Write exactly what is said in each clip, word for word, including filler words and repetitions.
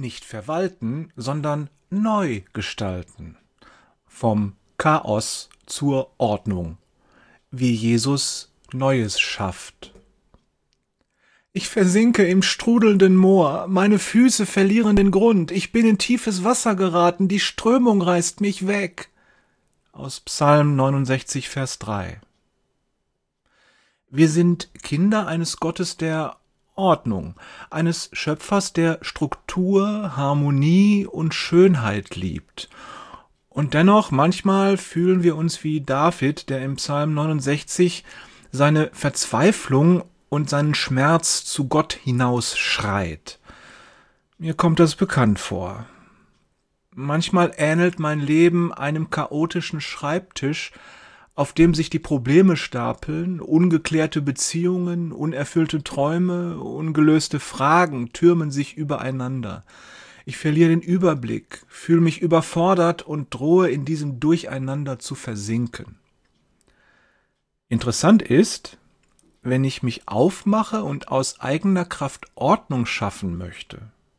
Nicht verwalten, sondern neu gestalten. Vom Chaos zur Ordnung. Wie Jesus Neues schafft. Ich versinke im strudelnden Moor, meine Füße verlieren den Grund, ich bin in tiefes Wasser geraten, die Strömung reißt mich weg. Aus Psalm neunundsechzig, Vers drei. Wir sind Kinder eines Gottes der Ordnung, eines Schöpfers, der Struktur, Harmonie und Schönheit liebt. Und dennoch, manchmal fühlen wir uns wie David, der im Psalm neunundsechzig seine Verzweiflung und seinen Schmerz zu Gott hinaus schreit. Mir kommt das bekannt vor. Manchmal ähnelt mein Leben einem chaotischen Schreibtisch, auf dem sich die Probleme stapeln, ungeklärte Beziehungen, unerfüllte Träume, ungelöste Fragen türmen sich übereinander. Ich verliere den Überblick, fühle mich überfordert und drohe in diesem Durcheinander zu versinken. Interessant ist, wenn ich mich aufmache und aus eigener Kraft Ordnung schaffen möchte.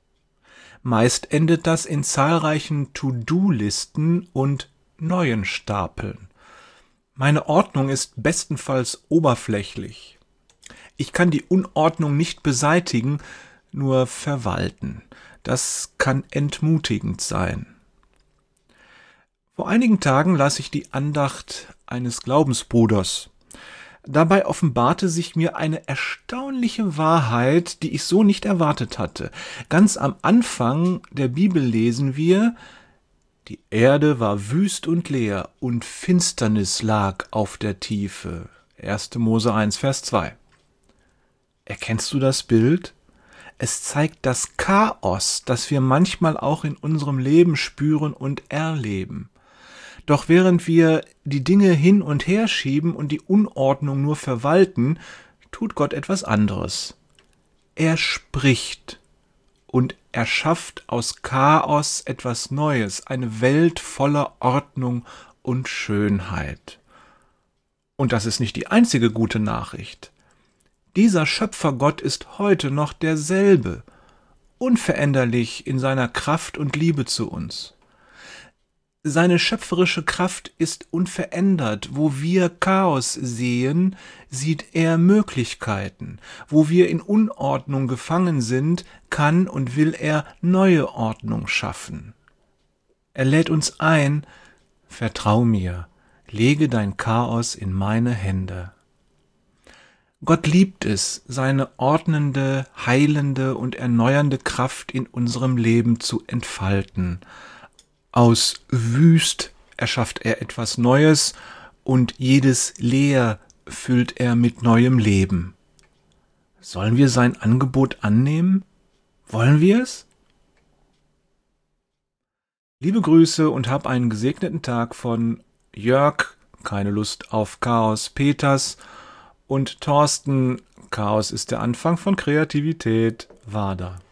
Meist endet das in zahlreichen To-Do-Listen und neuen Stapeln. Meine Ordnung ist bestenfalls oberflächlich. Ich kann die Unordnung nicht beseitigen, nur verwalten. Das kann entmutigend sein. Vor einigen Tagen las ich die Andacht eines Glaubensbruders. Dabei offenbarte sich mir eine erstaunliche Wahrheit, die ich so nicht erwartet hatte. Ganz am Anfang der Bibel lesen wir: Die Erde war wüst und leer, und Finsternis lag auf der Tiefe. erster Mose eins, Vers zwei. Erkennst du das Bild? Es zeigt das Chaos, das wir manchmal auch in unserem Leben spüren und erleben. Doch während wir die Dinge hin und her schieben und die Unordnung nur verwalten, tut Gott etwas anderes. Er spricht und erschafft aus Chaos etwas Neues, eine Welt voller Ordnung und Schönheit. Und das ist nicht die einzige gute Nachricht. Dieser Schöpfergott ist heute noch derselbe, unveränderlich in seiner Kraft und Liebe zu uns. Seine schöpferische Kraft ist unverändert. Wo wir Chaos sehen, sieht er Möglichkeiten. Wo wir in Unordnung gefangen sind, kann und will er neue Ordnung schaffen. Er lädt uns ein: Vertrau mir, lege dein Chaos in meine Hände. Gott liebt es, seine ordnende, heilende und erneuernde Kraft in unserem Leben zu entfalten. Aus wüst erschafft er etwas Neues und jedes Leer füllt er mit neuem Leben. Sollen wir sein Angebot annehmen? Wollen wir es? Liebe Grüße und hab einen gesegneten Tag von Jörg, keine Lust auf Chaos, Peters, und Thorsten, Chaos ist der Anfang von Kreativität, Wader.